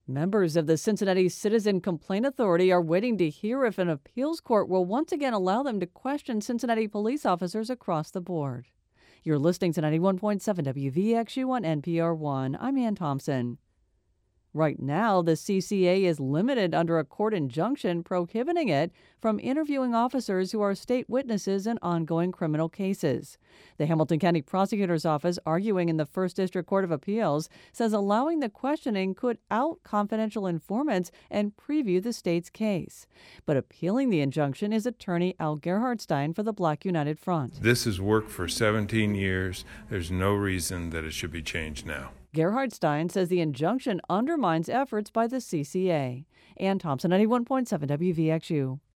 Members of the Cincinnati Citizen Complaint Authority are waiting to hear if an appeals court will once again allow them to question Cincinnati police officers across the board. You're listening to 91.7 WVXU on NPR One. I'm Ann Thompson. Right now, the CCA is limited under a court injunction prohibiting it from interviewing officers who are state witnesses in ongoing criminal cases. The Hamilton County Prosecutor's Office, arguing in the First District Court of Appeals, says allowing the questioning could out confidential informants and preview the state's case. But appealing the injunction is attorney Al Gerhardstein for the Black United Front. This has worked for 17 years. There's no reason that it should be changed now. Gerhardstein says the injunction undermines efforts by the CCA. Ann Thompson, 91.7 WVXU.